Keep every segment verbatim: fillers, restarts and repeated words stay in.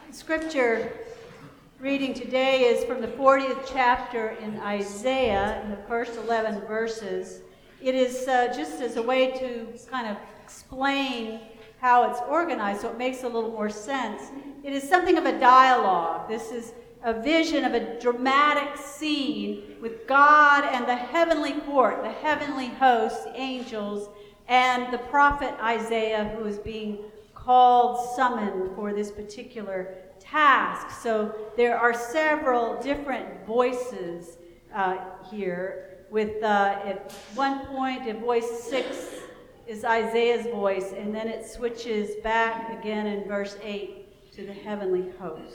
Scripture reading today is from the fortieth chapter in Isaiah, in the first eleven verses. It is uh, just as a way to kind of explain how it's organized so it makes a little more sense. It is something of a dialogue. This is a vision of a dramatic scene with God and the heavenly court, the heavenly host, the angels, and the prophet Isaiah, who is being called, summoned for this particular task. So there are several different voices uh, here. With uh, at one point, in voice six is Isaiah's voice, and then it switches back again in verse eight to the heavenly host.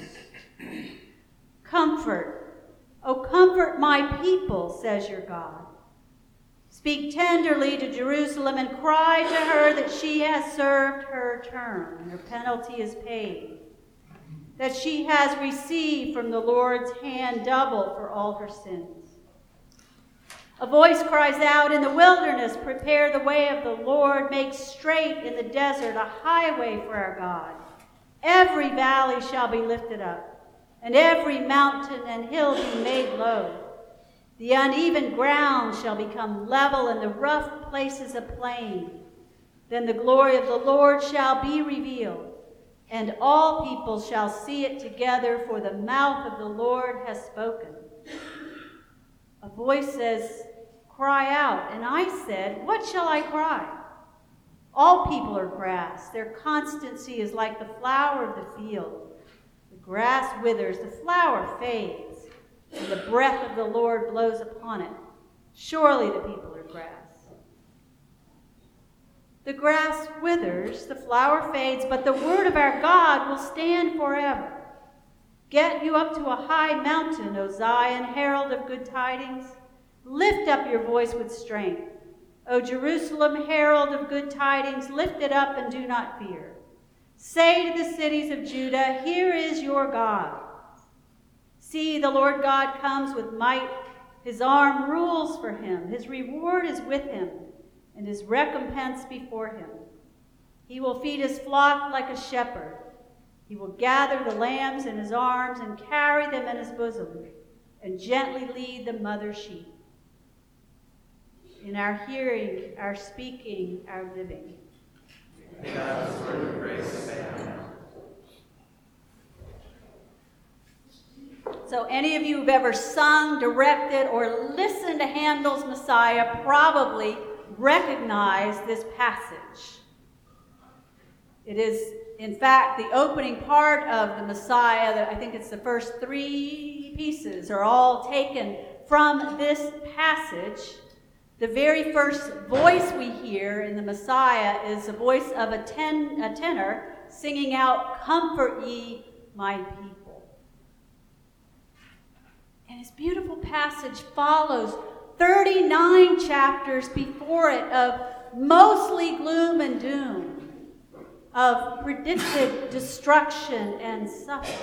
Comfort, O comfort my people, says your God. Speak tenderly to Jerusalem and cry to her that she has served her term and her penalty is paid, that she has received from the Lord's hand double for all her sins. A voice cries out in the wilderness, prepare the way of the Lord, make straight in the desert a highway for our God. Every valley shall be lifted up, and every mountain and hill be made low. The uneven ground shall become level, and the rough places a plain. Then the glory of the Lord shall be revealed, and all people shall see it together, for the mouth of the Lord has spoken. A voice says, cry out. And I said, what shall I cry? All people are grass. Their constancy is like the flower of the field. The grass withers, the flower fades, and the breath of the Lord blows upon it. Surely the people are grass. The grass withers, the flower fades, but the word of our God will stand forever. Get you up to a high mountain, O Zion, herald of good tidings. Lift up your voice with strength. O Jerusalem, herald of good tidings, lift it up and do not fear. Say to the cities of Judah, here is your God. See, the Lord God comes with might. His arm rules for him. His reward is with him, and his recompense before him. He will feed his flock like a shepherd. He will gather the lambs in his arms and carry them in his bosom, and gently lead the mother sheep. In our hearing, our speaking, our living. May God's word of grace say amen. So any of you who've ever sung, directed, or listened to Handel's Messiah probably recognize this passage. It is, in fact, the opening part of the Messiah. That I think it's the first three pieces are all taken from this passage. The very first voice we hear in the Messiah is the voice of a, ten, a tenor singing out, comfort ye my people. And this beautiful passage follows thirty-nine chapters before it of mostly gloom and doom, of predicted destruction and suffering.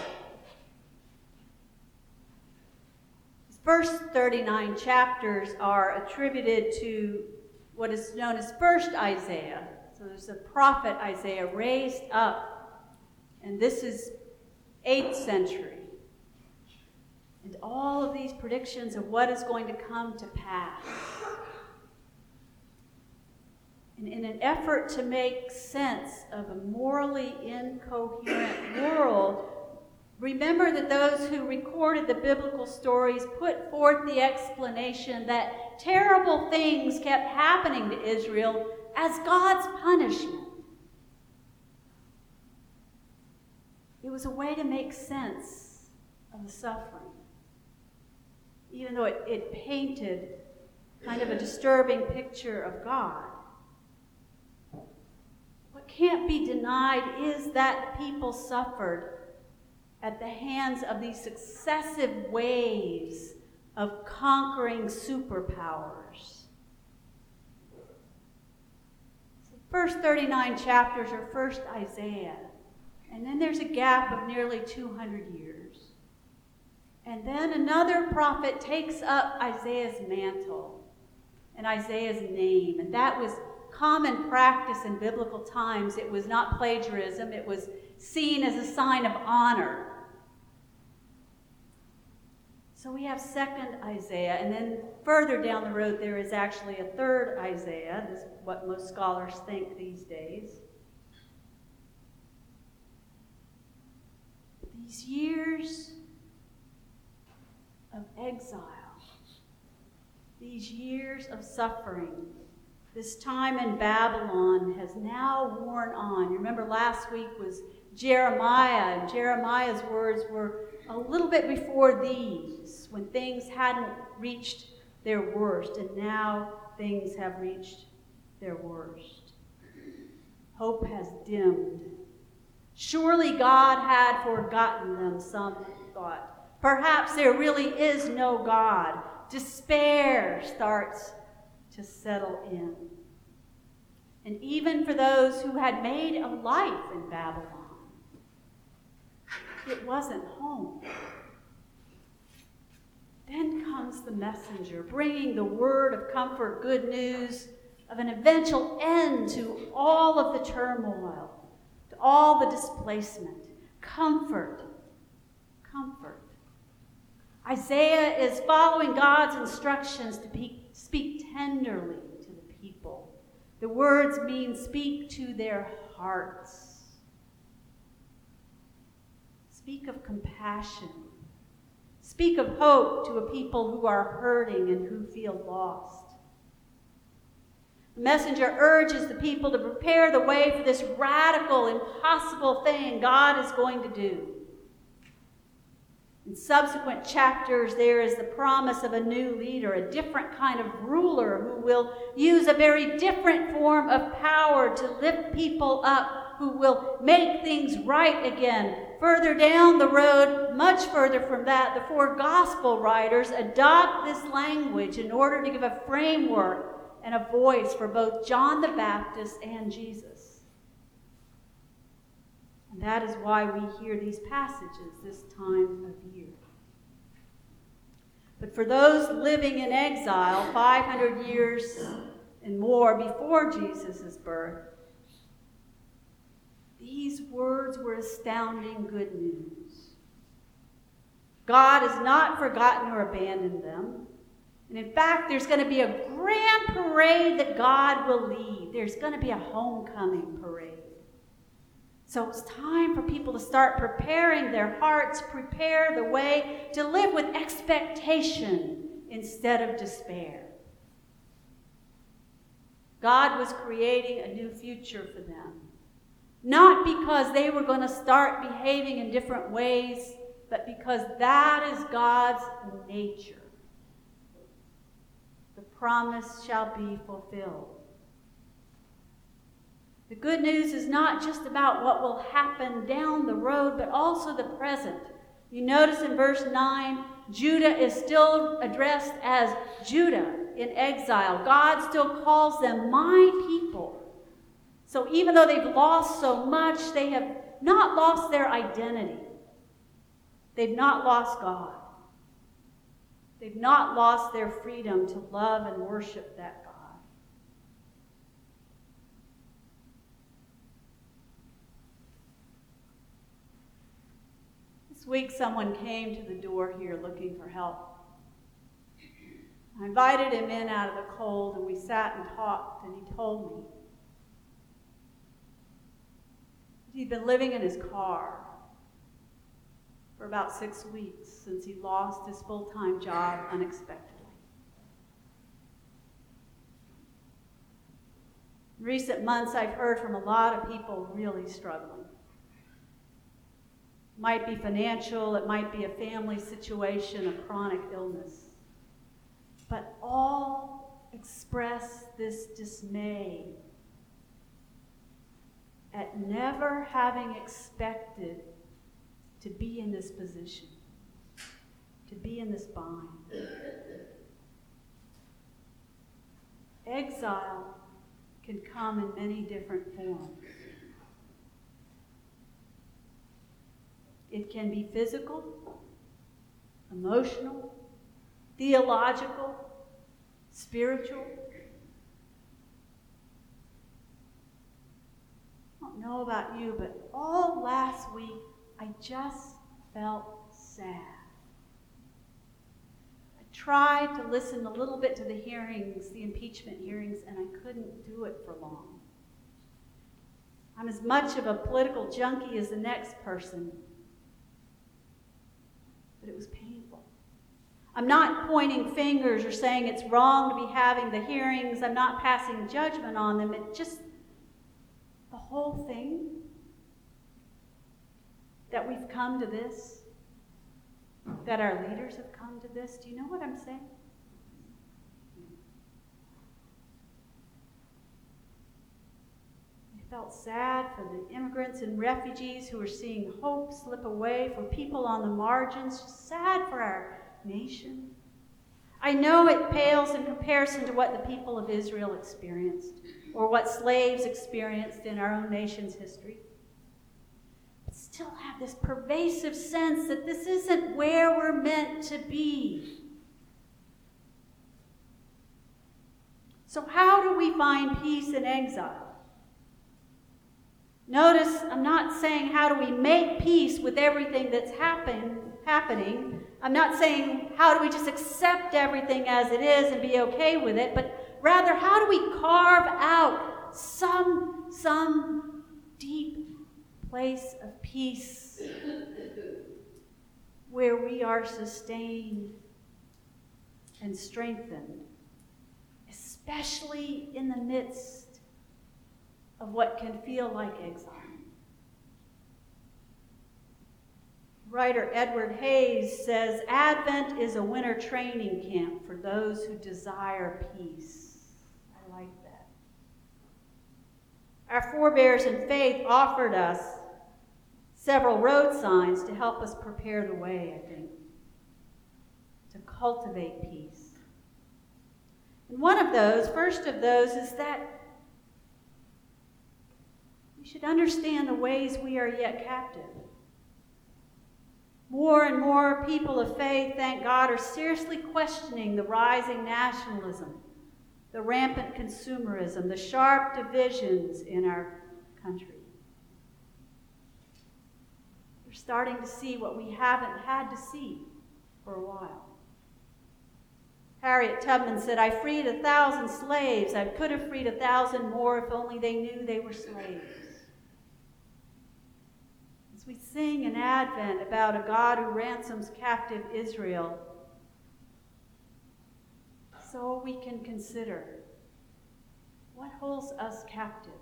The first thirty-nine chapters are attributed to what is known as first Isaiah. So there's the prophet Isaiah raised up, and this is eighth century. And all of these predictions of what is going to come to pass. And in an effort to make sense of a morally incoherent world, remember that those who recorded the biblical stories put forth the explanation that terrible things kept happening to Israel as God's punishment. It was a way to make sense of the suffering, even though it, it painted kind of a disturbing picture of God. What can't be denied is that people suffered at the hands of these successive waves of conquering superpowers. The first thirty-nine chapters are first Isaiah, and then there's a gap of nearly two hundred years. And then another prophet takes up Isaiah's mantle and Isaiah's name, and that was common practice in biblical times. It was not plagiarism. It was seen as a sign of honor. So we have second Isaiah, and then further down the road there is actually a third Isaiah. This is what most scholars think these days. These years of exile, these years of suffering, this time in Babylon has now worn on. You remember last week was Jeremiah, and Jeremiah's words were a little bit before these, when things hadn't reached their worst, and now things have reached their worst. Hope has dimmed. Surely God had forgotten them, some thought. Perhaps there really is no God. Despair starts to settle in. And even for those who had made a life in Babylon, it wasn't home. Then comes the messenger, bringing the word of comfort, good news of an eventual end to all of the turmoil, to all the displacement. Comfort, comfort. Isaiah is following God's instructions to be, speak tenderly to the people. The words mean speak to their hearts. Speak of compassion. Speak of hope to a people who are hurting and who feel lost. The messenger urges the people to prepare the way for this radical, impossible thing God is going to do. In subsequent chapters, there is the promise of a new leader, a different kind of ruler who will use a very different form of power to lift people up, who will make things right again. Further down the road, much further from that, the four gospel writers adopt this language in order to give a framework and a voice for both John the Baptist and Jesus. And that is why we hear these passages this time of year. But for those living in exile five hundred years and more before Jesus' birth, these words were astounding good news. God has not forgotten or abandoned them. And in fact, there's going to be a grand parade that God will lead. There's going to be a homecoming parade. So it's time for people to start preparing their hearts, prepare the way to live with expectation instead of despair. God was creating a new future for them. Not because they were going to start behaving in different ways, but because that is God's nature. The promise shall be fulfilled. The good news is not just about what will happen down the road, but also the present. You notice in verse nine, Judah is still addressed as Judah in exile. God still calls them my people. So even though they've lost so much, they have not lost their identity. They've not lost God. They've not lost their freedom to love and worship that God. This week someone came to the door here looking for help. I invited him in out of the cold, and we sat and talked, and he told me he'd been living in his car for about six weeks since he lost his full-time job unexpectedly. In recent months, I've heard from a lot of people really struggling. It might be financial, it might be a family situation, a chronic illness. But all express this dismay at never having expected to be in this position, to be in this bind. Exile can come in many different forms. It can be physical, emotional, theological, spiritual. know about you, but all last week I just felt sad. I tried to listen a little bit to the hearings, the impeachment hearings, and I couldn't do it for long. I'm as much of a political junkie as the next person, but it was painful. I'm not pointing fingers or saying it's wrong to be having the hearings. I'm not passing judgment on them. It just, the whole thing, that we've come to this, that our leaders have come to this. Do you know what I'm saying? I felt sad for the immigrants and refugees who are seeing hope slip away, for people on the margins, just sad for our nation. I know it pales in comparison to what the people of Israel experienced, or what slaves experienced in our own nation's history. But still have this pervasive sense that this isn't where we're meant to be. So how do we find peace in exile? Notice, I'm not saying how do we make peace with everything that's happen, happening. I'm not saying how do we just accept everything as it is and be okay with it, but rather how do we carve out some, some deep place of peace where we are sustained and strengthened, especially in the midst of what can feel like exile. Writer Edward Hayes says, Advent is a winter training camp for those who desire peace. I like that. Our forebears in faith offered us several road signs to help us prepare the way, I think, to cultivate peace. And one of those, first of those, is that we should understand the ways we are yet captive. More and more people of faith, thank God, are seriously questioning the rising nationalism, the rampant consumerism, the sharp divisions in our country. We're starting to see what we haven't had to see for a while. Harriet Tubman said, I freed a thousand slaves. I could have freed a thousand more if only they knew they were slaves. As we sing in Advent about a God who ransoms captive Israel, so we can consider what holds us captive.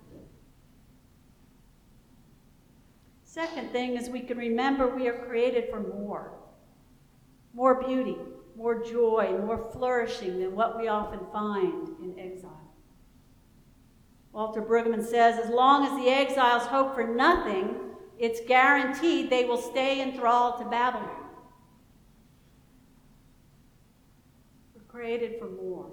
Second thing is we can remember we are created for more. More beauty, more joy, more flourishing than what we often find in exile. Walter Brueggemann says, as long as the exiles hope for nothing, it's guaranteed they will stay enthralled to Babylon. We're created for more.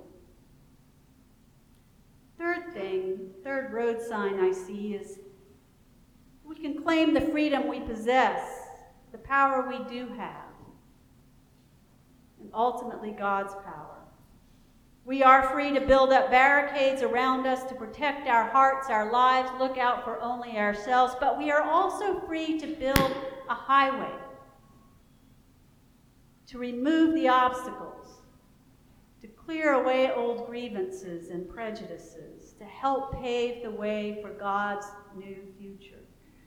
Third thing, third road sign I see is we can claim the freedom we possess, the power we do have, and ultimately God's power. We are free to build up barricades around us to protect our hearts, our lives, look out for only ourselves, but we are also free to build a highway, to remove the obstacles, to clear away old grievances and prejudices, to help pave the way for God's new future.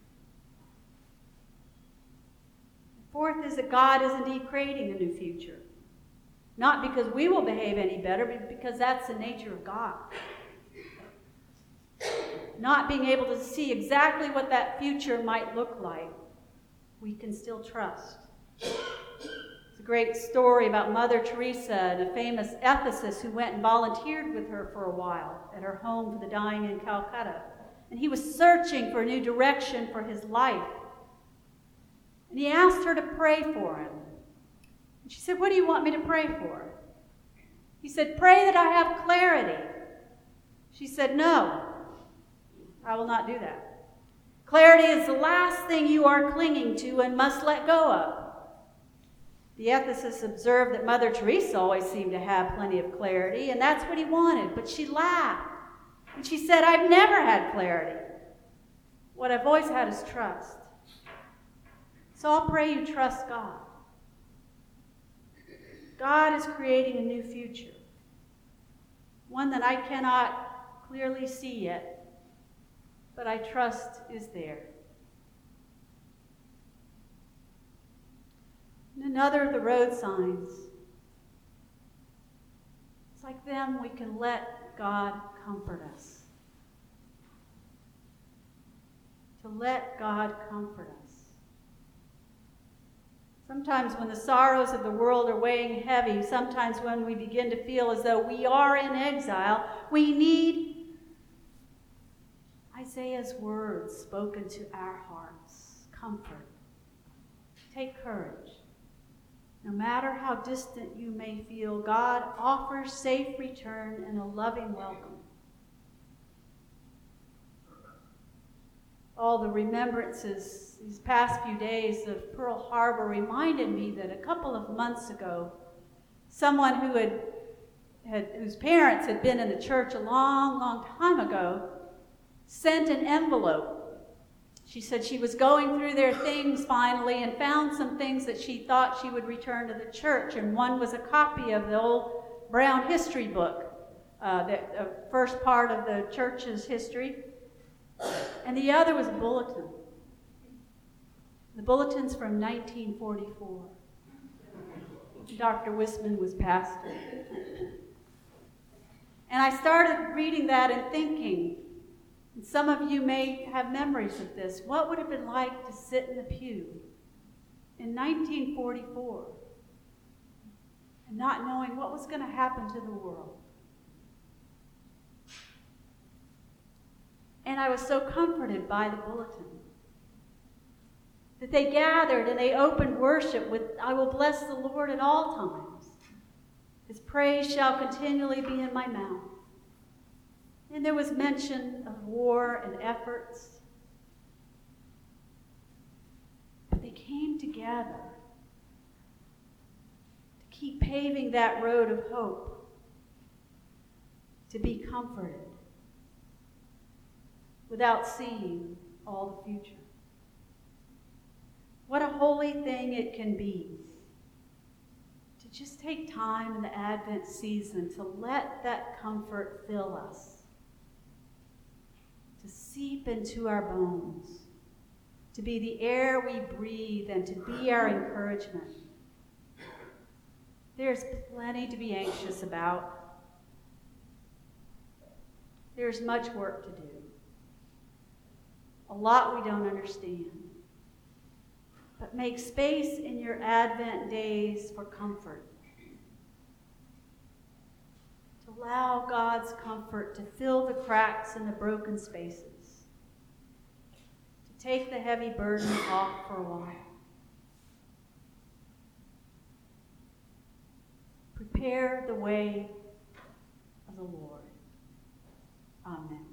Fourth is that God is indeed creating a new future. Not because we will behave any better, but because that's the nature of God. Not being able to see exactly what that future might look like, we can still trust. It's a great story about Mother Teresa and a famous ethicist who went and volunteered with her for a while at her home for the dying in Calcutta. And he was searching for a new direction for his life. And he asked her to pray for him. She said, what do you want me to pray for? He said, pray that I have clarity. She said, no, I will not do that. Clarity is the last thing you are clinging to and must let go of. The ethicist observed that Mother Teresa always seemed to have plenty of clarity, and that's what he wanted, but she laughed. And she said, I've never had clarity. what I've always had is trust. So I'll pray you trust God. God is creating a new future, one that I cannot clearly see yet, but I trust is there. And another of the road signs. It's like them, we can let God comfort us. To let God comfort us. Sometimes when the sorrows of the world are weighing heavy, sometimes when we begin to feel as though we are in exile, we need Isaiah's words spoken to our hearts. Comfort. Take courage. No matter how distant you may feel, God offers safe return and a loving welcome. All the remembrances these past few days of Pearl Harbor reminded me that a couple of months ago, someone who had, had whose parents had been in the church a long, long time ago sent an envelope. She said she was going through their things finally and found some things that she thought she would return to the church. And one was a copy of the old Brown history book, uh, the uh, first part of the church's history. And the other was a bulletin. The bulletin's from nineteen forty-four. Doctor Wisman was pastor. And I started reading that and thinking, and some of you may have memories of this, what would it have been like to sit in the pew in nineteen forty-four and not knowing what was going to happen to the world? And I was so comforted by the bulletin that they gathered and they opened worship with, I will bless the Lord at all times. His praise shall continually be in my mouth. And there was mention of war and efforts. But they came together to keep paving that road of hope, to be comforted without seeing all the future. What a holy thing it can be to just take time in the Advent season to let that comfort fill us, to seep into our bones, to be the air we breathe and to be our encouragement. There's plenty to be anxious about. There's much work to do. A lot we don't understand. But make space in your Advent days for comfort. To allow God's comfort to fill the cracks and the broken spaces. To take the heavy burden off for a while. Prepare the way of the Lord. Amen.